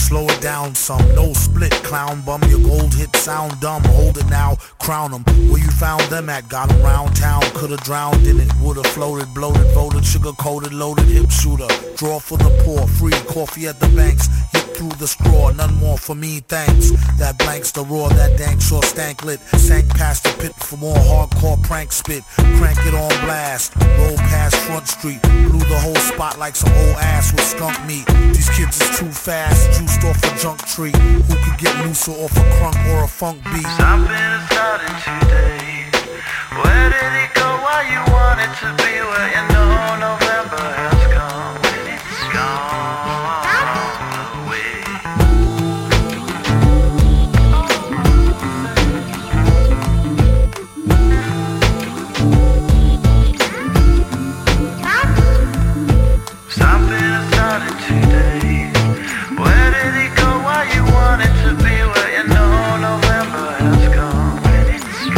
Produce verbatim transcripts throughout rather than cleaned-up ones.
slow it down some. No split, clown bum, your gold hit sound dumb. Hold it now, crown them. Where you found them at, got them round town. Could've drowned in it, would've floated, bloated, voted, sugar-coated, loaded, hip shooter. Draw for the poor, free, coffee at the banks. Hit through the straw, none more for me, thanks. That blanks the roar, that dank sure stank lit. Sank past the pit for more hardcore prank spit. Crank it on blast, roll past Front Street. Blew the whole spot like some old ass with skunk meat. These kids is too fast, juiced off a junk tree. Who could get looser off a crunk or a funk beat? Something is starting today. Where did it go? Why you want it to be? Where you know November has come. It's gone away. Something is starting today. Where did it go? Why you want it to be? Where you know November has come. It's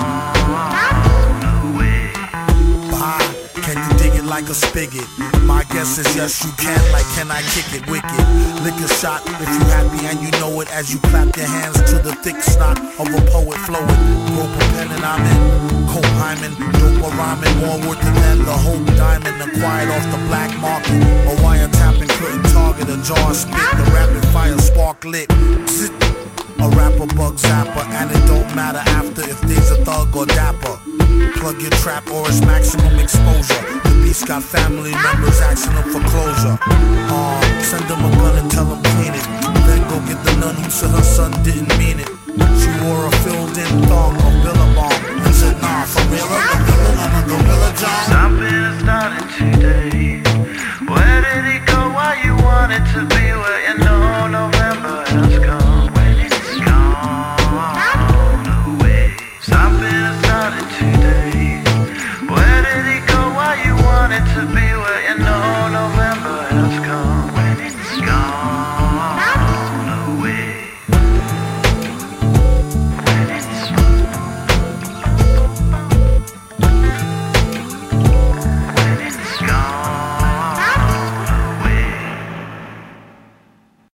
gone away. Bah, can you dig it like a spigot? My guess is yes you can, like can I kick it wicked? Lick a shot if you happy and you know it. As you clap your hands to the thick snot of a poet flowing. Rope a pen and I'm in. Cope Hyman, dope a rhyming. More worth than the Hope Diamond. Acquired off the black market. A wiretapping couldn't target a jar spit. The rapid fire spark lit. Zit. A rapper bug zapper, and it don't matter after if there's a thug or dapper. Plug your trap or it's maximum exposure. The beast got family members asking them for closure. Uh, send them a gun and tell them clean it. Then go get the nun who said her son didn't mean it. She wore a filled-in thong of Billabong and said, nah, for real, I'm a gorilla, I'm a gorilla, John. Something is starting today. Where did it go? Why you want it to be? Where you know November has come. Something is starting today. Where did it go? Why you want it to be?